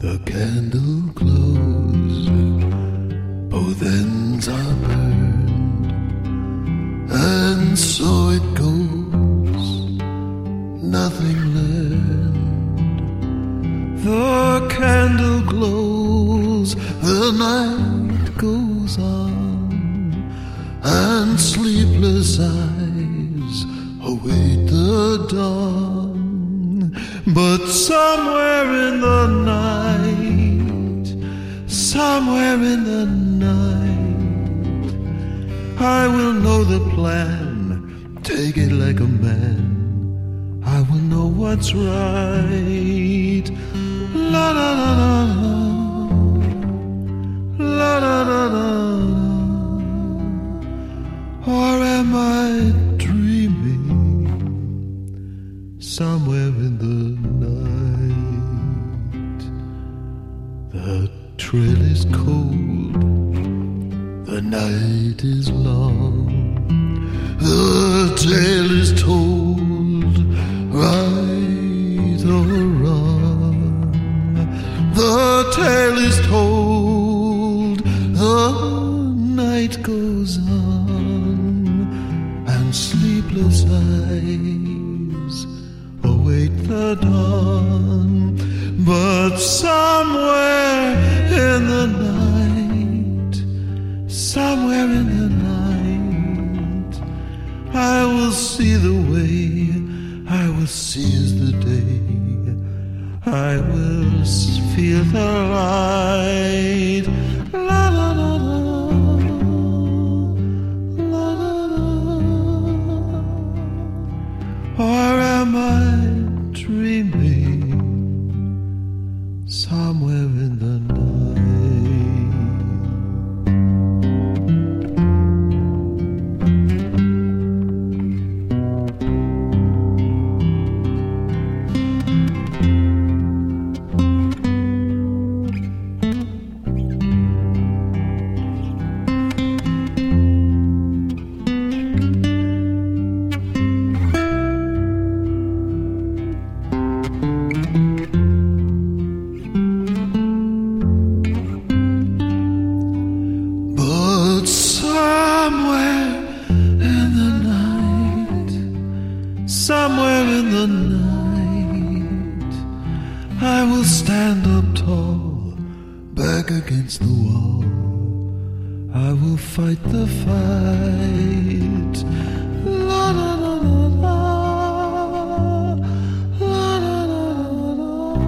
The candle glows, both ends are burned, and so it goes, nothing learned. The candle glows, the night goes on, and sleepless eyes await the dawn. But somewhere in the night, somewhere in the night, I will know the plan, take it like a man. I will know what's right. La la la la la, la la la la. Or am I dreaming? Somewhere in the night, the trail is cold, the night is long, the tale is told, right or wrong. The tale is told, the night goes on, and sleepless eyes await the dawn. But somewhere in the night, somewhere in the night, I will see the way, I will seize the day, I will feel the light. La la la la, la la la. Or am I dreaming? Somewhere in the night. Somewhere in the night, I will stand up tall, back against the wall. I will fight the fight. La la la la la, la la la la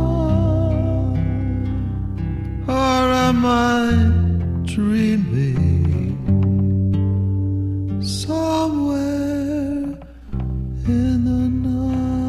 la. Or am I dreaming? Somewhere in the night.